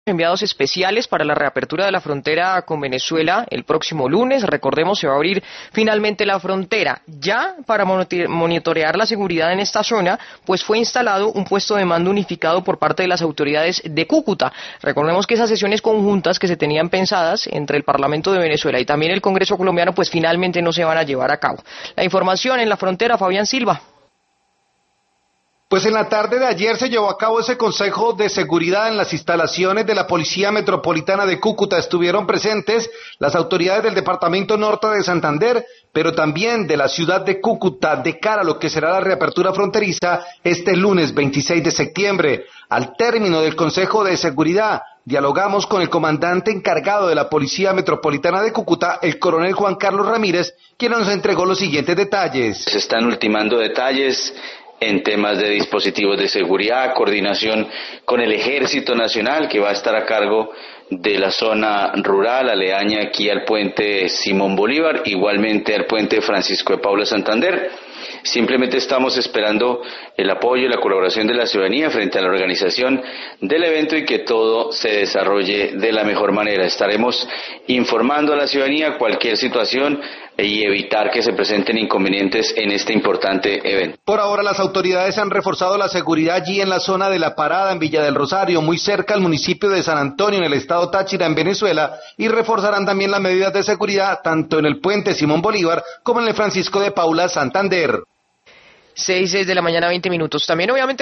Enviados especiales para la reapertura de la frontera con Venezuela el próximo lunes. Recordemos, se va a abrir finalmente la frontera. Ya para monitorear la seguridad en esta zona, pues fue instalado un puesto de mando unificado por parte de las autoridades de Cúcuta. Recordemos que esas sesiones conjuntas que se tenían pensadas entre el Parlamento de Venezuela y también el Congreso colombiano, pues finalmente no se van a llevar a cabo. La información en la frontera, Fabián Silva. Pues en la tarde de ayer se llevó a cabo ese consejo de seguridad en las instalaciones de la Policía Metropolitana de Cúcuta. Estuvieron presentes las autoridades del Departamento Norte de Santander, pero también de la ciudad de Cúcuta, de cara a lo que será la reapertura fronteriza este lunes 26 de septiembre. Al término del consejo de seguridad, dialogamos con el comandante encargado de la Policía Metropolitana de Cúcuta, el coronel Juan Carlos Ramírez, quien nos entregó los siguientes detalles. Se están ultimando detalles en temas de dispositivos de seguridad, coordinación con el Ejército Nacional, que va a estar a cargo de la zona rural, aledaña aquí al puente Simón Bolívar, igualmente al puente Francisco de Paula Santander. Simplemente estamos esperando el apoyo y la colaboración de la ciudadanía frente a la organización del evento y que todo se desarrolle de la mejor manera. Estaremos informando a la ciudadanía cualquier situación y evitar que se presenten inconvenientes en este importante evento. Por ahora las autoridades han reforzado la seguridad allí en la zona de La Parada, en Villa del Rosario, muy cerca al municipio de San Antonio, en el estado Táchira, en Venezuela, y reforzarán también las medidas de seguridad tanto en el puente Simón Bolívar como en el Francisco de Paula, Santander. 6 de la mañana, 20 minutos. También obviamente